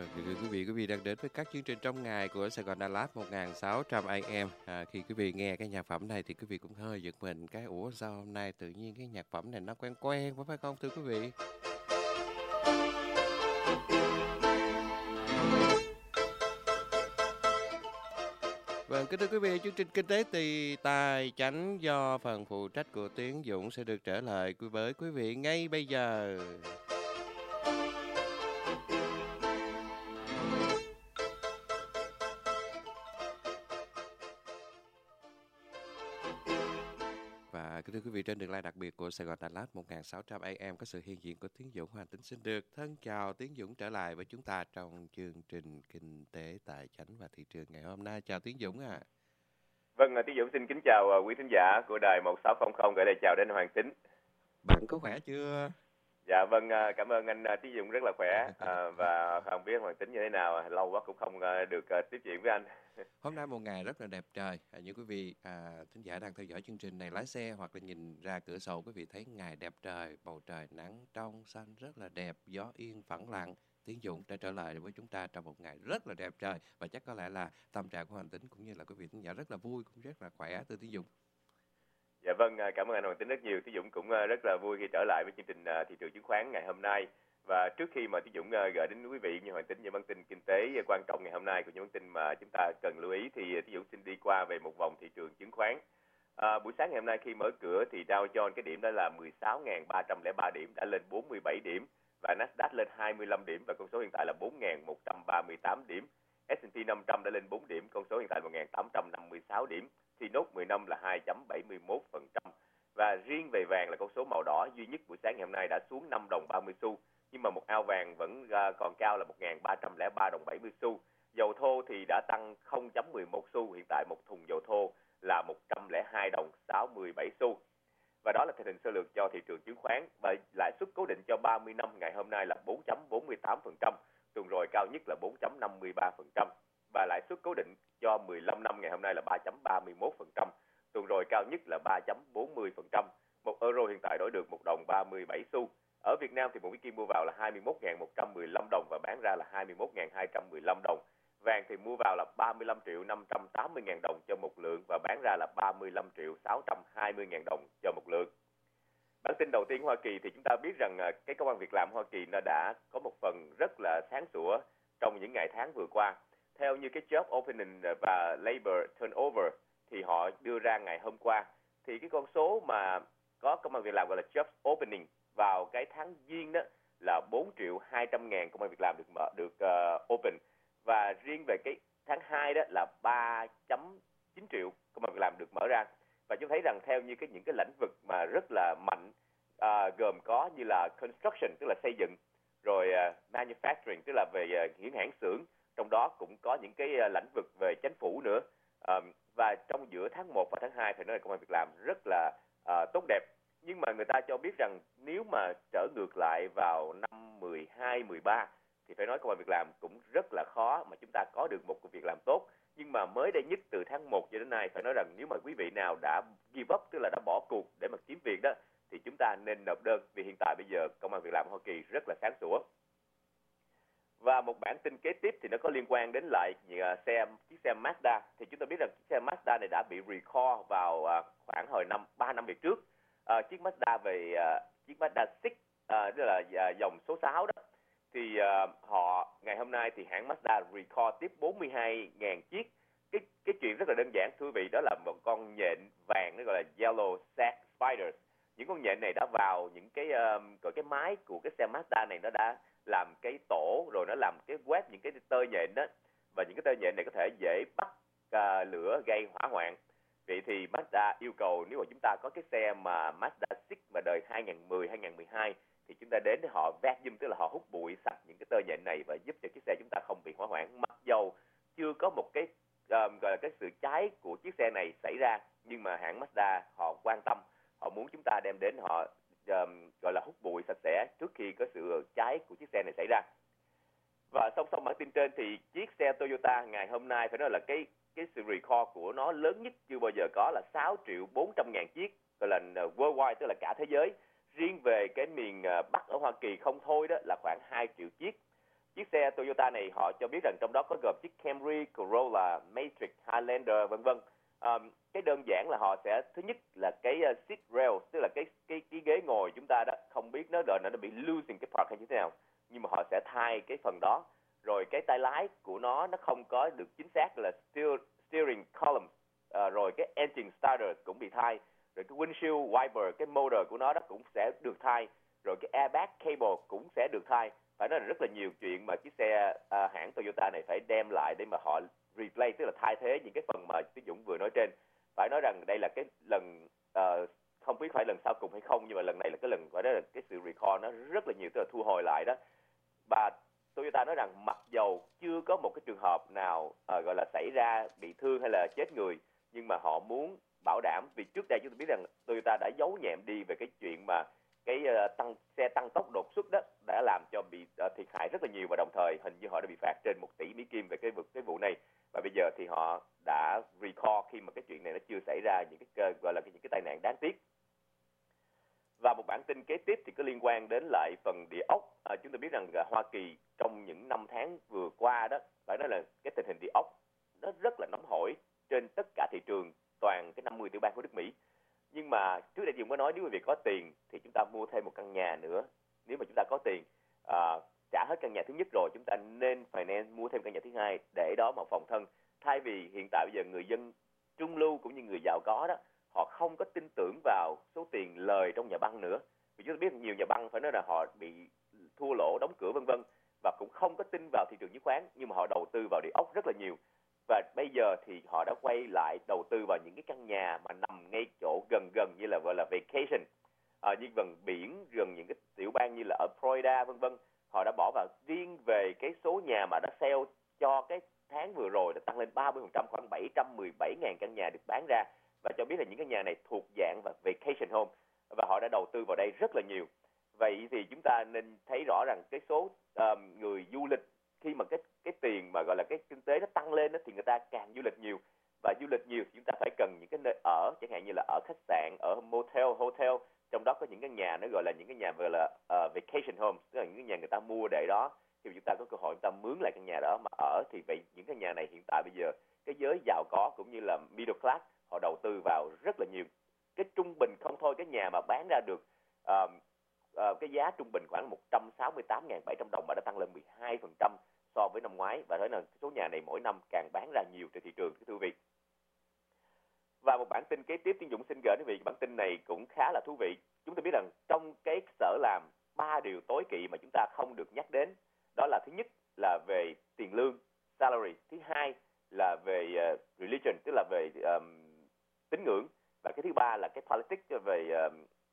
Quý vị đang đến với các chương trình trong ngày của Sài Gòn Đà Lạt 1600 AM. Khi quý vị nghe cái nhạc phẩm này thì quý vị cũng hơi giật mình. Ủa sao hôm nay tự nhiên cái nhạc phẩm này nó quen quen quá phải không thưa quý vị? Vâng, kính thưa quý vị, chương trình Kinh tế Tài Chánh do phần phụ trách của Tiến Dũng sẽ được trở lại với quý vị ngay bây giờ. Và kính thưa quý vị, trên đường line đặc biệt của Sài Gòn Đà Lạt 1600 AM có sự hiện diện của Tiến Dũng. Hoàng Tính xin được thân chào Tiến Dũng trở lại với chúng ta trong chương trình Kinh tế Tài Chánh và Thị trường ngày hôm nay. Chào Tiến Dũng ạ. Vâng, Tiến Dũng xin kính chào quý thính giả của đài 1600, gửi lời chào đến Hoàng Tính. Bạn có khỏe chưa? Dạ vâng, cảm ơn anh Tiến Dũng rất là khỏe, và không biết Hoàng Tính như thế nào, lâu quá cũng không được tiếp chuyện với anh. Hôm nay một ngày rất là đẹp trời. Như quý vị thính giả đang theo dõi chương trình này lái xe hoặc là nhìn ra cửa sổ, quý vị thấy ngày đẹp trời, bầu trời nắng trong xanh rất là đẹp, gió yên phẳng lặng. Tiến Dũng đã trở lại với chúng ta trong một ngày rất là đẹp trời, và chắc có lẽ là tâm trạng của Hoàng Tính cũng như là quý vị thính giả rất là vui, cũng rất là khỏe thưa Tiến Dũng. Dạ vâng, cảm ơn anh Hoàng Tính rất nhiều. Tiến Dũng cũng rất là vui khi trở lại với chương trình thị trường chứng khoán ngày hôm nay. Và trước khi mà Tiến Dũng gửi đến quý vị như Hoàng Tính những bản tin kinh tế quan trọng ngày hôm nay, của những bản tin mà chúng ta cần lưu ý, thì Tiến Dũng xin đi qua về một vòng thị trường chứng khoán. Buổi sáng ngày hôm nay khi mở cửa thì Dow Jones cái điểm đó là 16.303 điểm, đã lên 47 điểm, và Nasdaq lên 25 điểm và con số hiện tại là 4.138 điểm. S&P 500 đã lên 4 điểm, con số hiện tại là 1.856 điểm. Thì nốt 10 năm là 2.71%. Và riêng về vàng là con số màu đỏ duy nhất buổi sáng ngày hôm nay đã xuống 5 đồng 30 xu, nhưng mà một ao vàng vẫn còn cao là 1.303 đồng 70 xu. Dầu thô thì đã tăng 0.11 xu, hiện tại một thùng dầu thô là 102 đồng 67 xu. Và đó là tình hình sơ lược cho thị trường chứng khoán. Và lãi suất cố định cho 30 năm ngày hôm nay là 4.48%, tuần rồi cao nhất là 4.53%. Và lãi suất cố định cho 15 năm ngày hôm nay là 3.31%, tuần rồi cao nhất là 3.40%. Một euro hiện tại đổi được 1 đồng 37 xu. Ở Việt Nam thì một cái kim mua vào là 21.115 đồng và bán ra là 21.215 đồng. Vàng thì mua vào là 35.580.000 đồng cho một lượng và bán ra là 35.620.000 đồng cho một lượng. Bản tin đầu tiên Hoa Kỳ thì chúng ta biết rằng cái công an việc làm Hoa Kỳ nó đã có một phần rất là sáng sủa trong những ngày tháng vừa qua. Theo như cái job opening và labor turnover thì họ đưa ra ngày hôm qua, thì cái con số mà có công an việc làm gọi là job opening vào cái tháng Giêng đó là 4.200.000 công an việc làm được open, và riêng về cái tháng 2 đó là 3.9 triệu công an việc làm được mở ra. Và chúng thấy rằng theo như những cái lĩnh vực mà rất là mạnh, gồm có như là construction tức là xây dựng, rồi manufacturing tức là về hiển hãng xưởng, trong đó cũng có những cái lĩnh vực về chính phủ nữa. Và trong giữa tháng 1 và tháng 2 thì nói là công an việc làm rất là tốt đẹp. Nhưng mà người ta cho biết rằng nếu mà trở ngược lại vào năm 12, 13 thì phải nói công an việc làm cũng rất là khó mà chúng ta có được một công việc làm tốt. Nhưng mà mới đây nhất từ tháng 1 cho đến nay phải nói rằng nếu mà quý vị nào đã give up tức là đã bỏ cuộc để mà kiếm việc đó thì chúng ta nên nộp đơn, vì hiện tại bây giờ công an việc làm ở Hoa Kỳ rất là sáng sủa. Và một bản tin kế tiếp thì nó có liên quan đến lại chiếc xe Mazda. Thì chúng ta biết rằng chiếc xe Mazda này đã bị recall vào khoảng hồi 3 năm về trước. Chiếc Mazda chiếc Mazda 6 tức là dòng số 6 đó, thì họ ngày hôm nay thì hãng Mazda recall tiếp 42.000 chiếc. Cái chuyện rất là đơn giản thưa quý vị, đó là một con nhện vàng nó gọi là yellow sac spiders. Những con nhện này đã vào những cái máy của cái xe Mazda này, nó đã làm cái tổ rồi nó làm cái web những cái tơ nhện đó, và những cái tơ nhện này có thể dễ bắt lửa gây hỏa hoạn. Vậy thì Mazda yêu cầu nếu mà chúng ta có cái xe mà Mazda 6 mà đời 2010, 2012 thì chúng ta đến để họ vacuum tức là họ hút bụi sạch những cái tơ nhện này và giúp cho chiếc xe chúng ta không bị hỏa hoạn. Mặc dầu chưa có một cái gọi là cái sự cháy của chiếc xe này xảy ra, nhưng mà hãng Mazda họ quan tâm, họ muốn chúng ta đem đến họ gọi là hút bụi sạch sẽ trước khi có sự cháy của chiếc xe này xảy ra. Và song song bản tin trên thì chiếc xe Toyota ngày hôm nay phải nói là cái sự recall của nó lớn nhất chưa bao giờ có là 6.400.000 chiếc, gọi là worldwide tức là cả thế giới. Riêng về cái miền Bắc ở Hoa Kỳ không thôi đó là khoảng 2 triệu chiếc. chiếc xe Toyota này họ cho biết rằng trong đó có gồm chiếc Camry, Corolla, Matrix, Highlander vân vân. Cái đơn giản là họ sẽ thứ nhất là cái seat rail, tức là cái ghế ngồi chúng ta đó, không biết nó bị losing cái part hay như thế nào, nhưng mà họ sẽ thay cái phần đó. Rồi cái tay lái của nó không có được chính xác là steering column, rồi cái engine starter cũng bị thay, rồi cái windshield wiper, cái motor của nó cũng sẽ được thay, rồi cái airbag cable cũng sẽ được thay. Phải nói là rất là nhiều chuyện mà chiếc xe hãng Toyota này phải đem lại để mà họ replace, tức là thay thế những cái phần mà Tiến Dũng vừa nói trên. Phải nói rằng đây là cái lần không biết phải lần sau cùng hay không, nhưng mà lần này là cái lần phải nói là cái sự recall nó rất là nhiều, tức là thu hồi lại đó. Và Toyota nói rằng mặc dầu chưa có một cái trường hợp nào gọi là xảy ra bị thương hay là chết người, nhưng mà họ muốn bảo đảm, vì trước đây chúng tôi biết rằng Toyota đã giấu nhẹm đi về cái chuyện mà cái xe tăng tốc đột xuất đó đã làm cho bị thiệt hại rất là nhiều, và đồng thời hình như họ đã bị phạt trên 1 tỷ Mỹ Kim về cái vụ này. Và bây giờ thì họ đã recall khi mà cái chuyện này nó chưa xảy ra những cái gọi là những cái tai nạn đáng tiếc. Và một bản tin kế tiếp thì có liên quan đến lại phần địa ốc. Chúng tôi biết rằng Hoa Kỳ trong những năm tháng vừa qua đó, phải nói là cái tình hình địa ốc nó rất là nóng hổi trên tất cả thị trường toàn cái 50 tiểu bang của nước Mỹ. Nhưng mà trước đây Dũng có nói, nếu quý vị có tiền thì chúng ta mua thêm một căn nhà nữa. Nếu mà chúng ta có tiền trả hết căn nhà thứ nhất rồi, chúng ta nên finance mua thêm căn nhà thứ hai để đó mà phòng thân. Thay vì hiện tại bây giờ người dân trung lưu cũng như người giàu có đó, họ không có tin tưởng vào số tiền lời trong nhà băng nữa. Vì chúng ta biết nhiều nhà băng phải nói là họ bị thua lỗ, đóng cửa vân vân, và cũng không có tin vào thị trường chứng khoán, nhưng mà họ đầu tư vào địa ốc rất là nhiều. Và bây giờ thì họ đã quay lại đầu tư vào những cái căn nhà mà nằm ngay chỗ gần như là gọi là vacation, như gần biển, gần những cái tiểu bang như là ở Florida vân vân. Họ đã bỏ vào riêng về cái số nhà mà đã sale cho cái tháng vừa rồi đã tăng lên 30%, khoảng 717.000 căn nhà được bán ra, và cho biết là những cái nhà này thuộc dạng và vacation home, và họ đã đầu tư vào đây rất là nhiều. Vậy thì chúng ta nên thấy rõ rằng cái số người du lịch, khi mà cái tiền mà gọi là cái kinh tế nó tăng lên đó, thì người ta càng du lịch nhiều, và du lịch nhiều thì chúng ta phải cần những cái nơi ở, chẳng hạn như là ở khách sạn, ở motel, hotel. Trong đó có những cái nhà nó gọi là những cái nhà gọi là vacation home, tức là những cái nhà người ta mua để đó, khi chúng ta có cơ hội chúng ta mướn lại căn nhà đó mà ở. Thì vậy những cái nhà này hiện tại bây giờ cái giới giàu có cũng như là middle class họ đầu tư vào rất là nhiều. Cái trung bình không thôi, cái nhà mà bán ra được cái giá trung bình khoảng 168.700 đồng mà đã tăng lên 12% so với năm ngoái, và thấy là số nhà này mỗi năm càng bán ra nhiều trên thị trường, thưa quý vị. Và một bản tin kế tiếp Tiến Dũng xin gửi đến quý vị, bản tin này cũng khá là thú vị. Chúng ta biết rằng trong cái sở làm 3 điều tối kỵ mà chúng ta không được nhắc đến, đó là thứ nhất là về tiền lương, salary, thứ hai là về religion, tức là về tín ngưỡng, và cái thứ ba là cái politics, về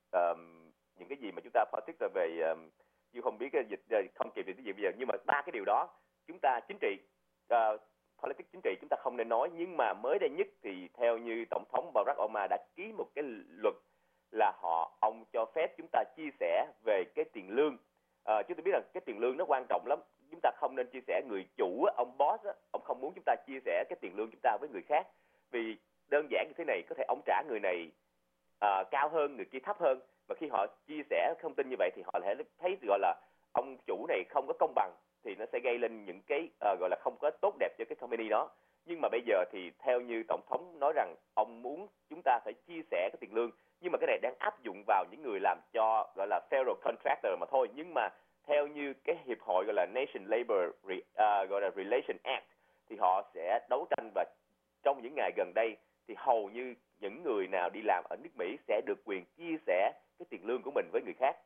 những cái gì mà chúng ta politics là về như không biết cái dịch không kịp thì cái gì bây giờ, nhưng mà ba cái điều đó chúng ta chính trị politics, chính trị chúng ta không nên nói. Nhưng mà mới đây nhất thì theo như tổng thống Barack Obama đã ký một cái luật là ông cho phép chúng ta chia sẻ về cái tiền lương. Chúng ta biết rằng cái tiền lương nó quan trọng lắm, chúng ta không nên chia sẻ. Người chủ ông boss ông không muốn chúng ta chia sẻ cái tiền lương chúng ta với người khác, vì đơn giản như thế này, có thể ông trả người này cao hơn, người kia thấp hơn, và khi họ chia sẻ thông tin như vậy thì họ sẽ thấy gọi là ông chủ này không có công bằng, thì nó sẽ gây lên những cái gọi là không có tốt đẹp cho cái company đó. Nhưng mà bây giờ thì theo như tổng thống nói rằng ông muốn chúng ta phải chia sẻ cái tiền lương, nhưng mà cái này đang áp dụng vào những người làm cho gọi là federal contractor mà thôi. Nhưng mà theo như cái hiệp hội gọi là Nation Labor gọi là Relation Act thì họ sẽ đấu tranh, và trong những ngày gần đây thì hầu như những người nào đi làm ở nước Mỹ sẽ được quyền chia sẻ cái tiền lương của mình với người khác.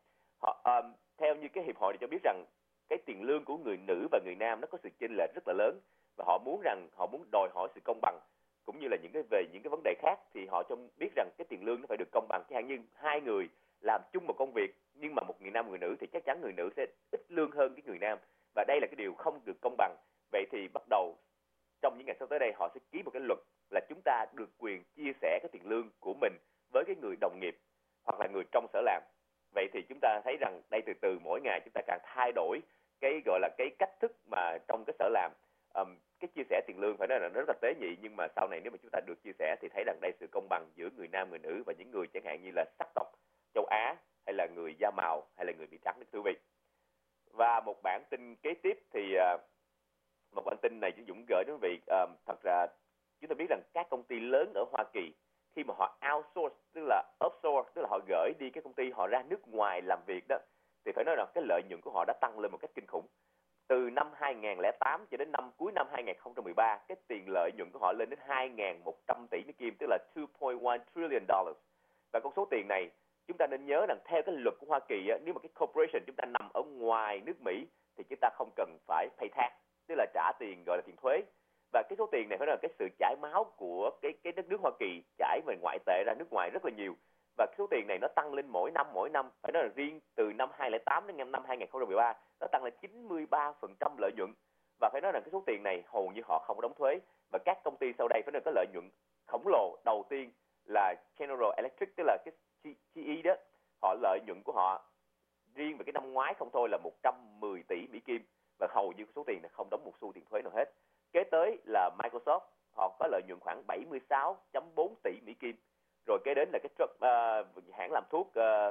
Theo như cái hiệp hội này cho biết rằng cái tiền lương của người nữ và người nam nó có sự chênh lệch rất là lớn, và họ muốn đòi hỏi sự công bằng, cũng như là về những cái vấn đề khác thì họ cho biết rằng cái tiền lương nó phải được công bằng. Chẳng hạn như hai người làm chung một công việc nhưng mà một người nam người nữ thì chắc chắn người nữ sẽ ít lương hơn cái người nam, và đây là cái điều không được công bằng. Vậy thì bắt đầu trong những ngày sắp tới đây họ sẽ ký một cái luật là chúng ta được quyền chia sẻ cái tiền lương của mình với cái người đồng nghiệp hoặc là người trong sở làm. Vậy thì chúng ta thấy rằng đây từ từ mỗi ngày chúng ta càng thay đổi cái gọi là cái cách thức mà trong cái sở làm. Cái chia sẻ tiền lương phải nói là rất là tế nhị, nhưng mà sau này nếu mà chúng ta được chia sẻ thì thấy rằng đây sự công bằng giữa người nam người nữ và những người chẳng hạn như là sắc tộc châu Á hay là người da màu hay là người Mỹ trắng, thưa quý vị. Và một bản tin kế tiếp thì một bản tin này Chí Dũng gửi đến quý vị. Thật ra chúng ta biết rằng các công ty lớn ở Hoa Kỳ khi mà họ outsource, tức là offshore, tức là họ gửi đi cái công ty họ ra nước ngoài làm việc đó, thì phải nói rằng cái lợi nhuận của họ đã tăng lên một cách kinh khủng. Từ năm 2008 cho đến cuối năm 2013, cái tiền lợi nhuận của họ lên đến 2.100 tỷ Mỹ Kim, tức là 2.1 trillion dollars. Và con số tiền này chúng ta nên nhớ rằng theo cái luật của Hoa Kỳ á, nếu mà cái corporation chúng ta nằm ở ngoài nước Mỹ thì chúng ta không cần phải pay tax, tức là trả tiền gọi là tiền thuế. Và cái số tiền này phải nói là cái sự chảy máu của cái đất nước Hoa Kỳ chảy về ngoại tệ ra nước ngoài rất là nhiều. Và cái số tiền này nó tăng lên mỗi năm, phải nói là riêng từ năm 2008 đến năm 2013 nó tăng lên 93% lợi nhuận. Và phải nói rằng cái số tiền này hầu như họ không đóng thuế. Và các công ty sau đây phải nói có lợi nhuận khổng lồ. Đầu tiên là General Electric, tức là cái GE đó, họ lợi nhuận của họ riêng về cái năm ngoái không thôi là 110 tỷ Mỹ Kim, và hầu như số tiền này không đóng một xu tiền thuế nào hết. Kế tới là Microsoft, họ có lợi nhuận khoảng 76.4 tỷ Mỹ Kim. Rồi kế đến là cái hãng làm thuốc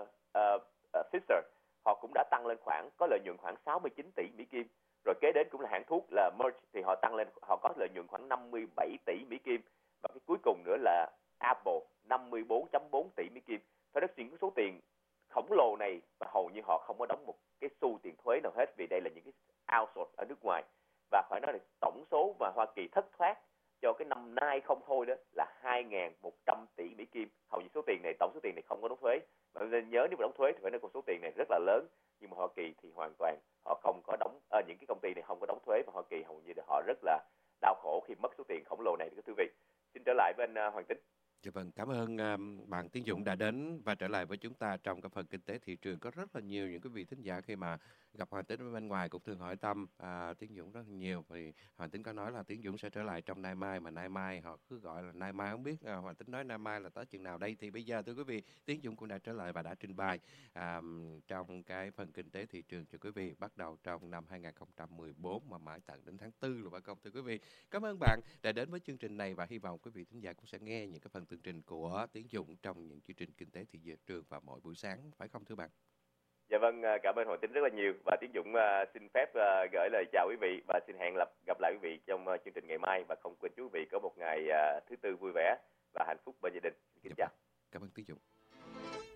Pfizer, họ cũng đã tăng lên có lợi nhuận khoảng 69 tỷ Mỹ Kim. Rồi kế đến cũng là hãng thuốc là Merck, thì họ tăng lên, họ có lợi nhuận khoảng 57 tỷ Mỹ Kim. Và cái cuối cùng nữa là Apple, 54.4 tỷ Mỹ Kim. Phải nói những số tiền khổng lồ này và hầu như họ không có đóng một cái xu tiền thuế nào hết, vì đây là những cái outsource ở nước ngoài. Và phải nói là tổng số mà Hoa Kỳ thất thoát cho cái năm nay không thôi đó là 2.100 tỷ Mỹ Kim. Hầu như số tiền này, tổng số tiền này không có đóng thuế. Và nên nhớ nếu mà đóng thuế thì phải nói con số tiền này rất là lớn. Nhưng mà Hoa Kỳ thì hoàn toàn họ không có đóng, những cái công ty này không có đóng thuế, và Hoa Kỳ hầu như là họ rất là đau khổ khi mất số tiền khổng lồ này, thưa quý vị. Xin trở lại với anh Hoàng Tính. Dạ vâng, cảm ơn bạn Tiến Dũng đã đến và trở lại với chúng ta trong cái phần kinh tế thị trường. Có rất là nhiều những cái vị thính giả khi mà gặp Hoàng Tính ở bên ngoài cũng thường hỏi thăm Tiến Dũng rất là nhiều. Vì Hoàng Tính có nói là Tiến Dũng sẽ trở lại trong nay mai, mà nay mai họ cứ gọi là nay mai, không biết Hoàng Tính nói nay mai là tới chừng nào đây. Thì bây giờ thưa quý vị, Tiến Dũng cũng đã trở lại và đã trình bày trong cái phần kinh tế thị trường cho quý vị, bắt đầu trong năm 2014 mà mãi tận đến tháng 4 rồi bà công. Thưa quý vị, cảm ơn bạn đã đến với chương trình này, và hy vọng quý vị thính giả cũng sẽ nghe những cái phần tường trình của Tiến Dũng trong những chương trình kinh tế thị trường vào mỗi buổi sáng, phải không thưa bạn? Dạ vâng, cảm ơn Hoàng Tính rất là nhiều, và Tiến Dũng xin phép gửi lời chào quý vị và xin hẹn gặp lại quý vị trong chương trình ngày mai, và không quên chú quý vị có một ngày thứ tư vui vẻ và hạnh phúc bên gia đình. Xin kính chào. Cảm ơn Tiến Dũng.